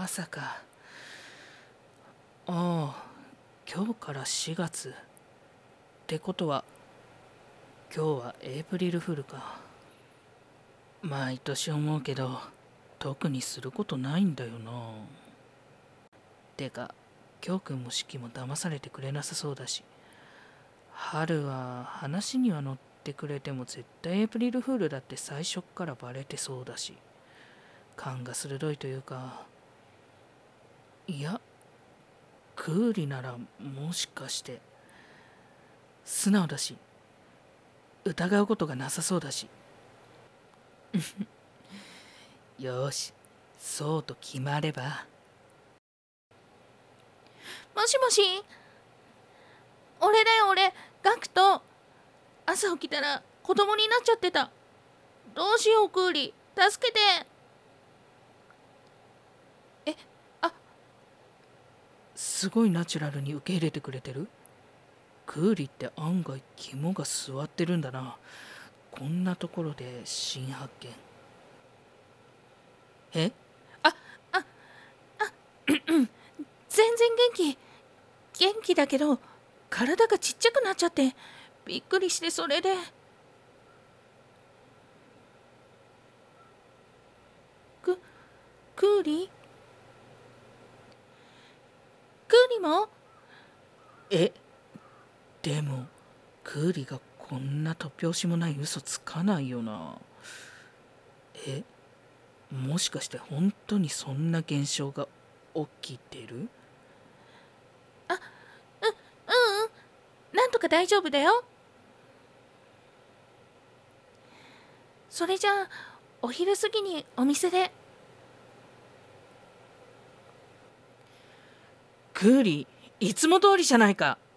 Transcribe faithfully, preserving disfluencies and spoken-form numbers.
朝か。ああ、今日からしがつってことは今日はエイプリルフールか。毎年思うけど特にすることないんだよな。てか京くんも四季も騙されてくれなさそうだし、春は話には乗ってくれても絶対エイプリルフールだって最初っからバレてそうだし、勘が鋭いというか、いやクーリならもしかして素直だし疑うことがなさそうだしよし、そうと決まれば。 もしもし、俺だよ俺、ガクト。朝起きたら子供になっちゃってた。どうしようクーリ、助けて。え、あ、 すごいナチュラルに受け入れてくれてる。クーリって案外肝が据わってるんだな。こんなところで新発見。えあ、あ、あ、全然元気。元気だけど、体がちっちゃくなっちゃって、びっくりしてそれで。く、クーリクーリもえでもクーリがこんな突拍子もない嘘つかないよな。えもしかして本当にそんな現象が起きてる？ あ、う、ううん、なんとか大丈夫だよ。それじゃあ、お昼過ぎにお店で。 クーリいつも通りじゃないか。